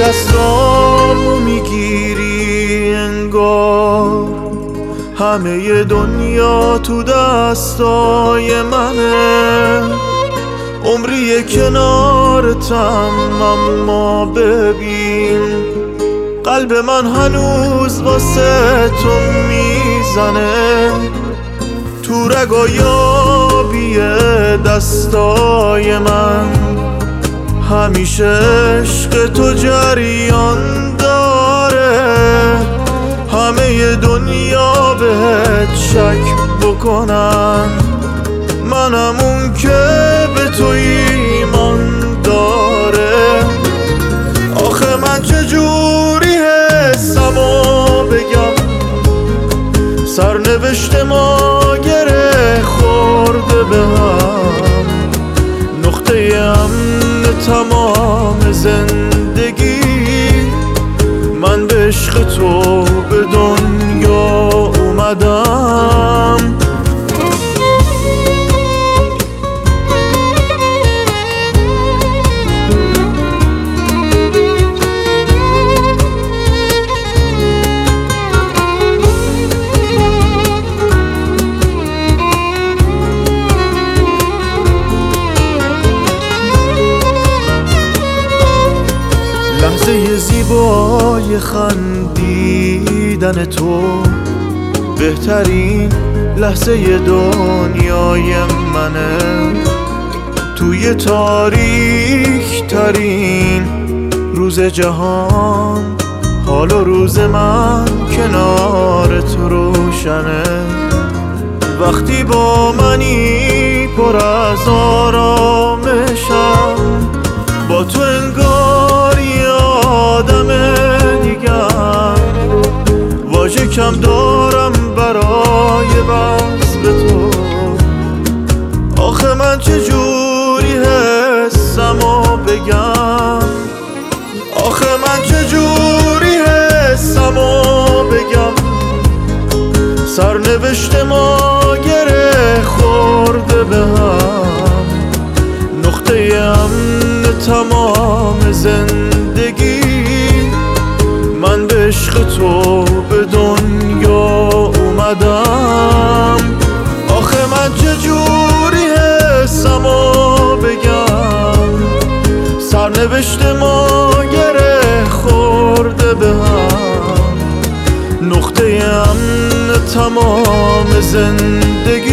دستامو میگیری انگار همه دنیا تو دستای منه. عمری کنارتم اما ببین قلب من هنوز واسه تو میزنه. تو رگای آبی دستای من همیشه عشق تو جریان داره. همه دنیا بهت شک بکنن منم اون که به تو ایمان داره. آخه من چجوری حسمو بگم سرنوشت ما گره خورده به هم. نقطه امن تمام زندگی من به عشق تو به دنیا اومدم. لحظه زیبای خندیدن تو بهترین لحظه دنیای منه. توی تاریک ترین روز جهان حال و روز من کنارت روشنه. وقتی با منی پر از آرامشم با تو انگار آدم دیگم. واژه کم دارم برای وصف تو. آخه من چجوری حسمو بگم آخه من چجوری حسمو بگم سرنوشت ما گره خورده به هم. نقطه امن تمام زندگی من به عشق تو به دنیا اومدم. آخه من چجوری حسمو بگم سرنوشت ما گره خورده به هم. نقطه امن تمام زندگی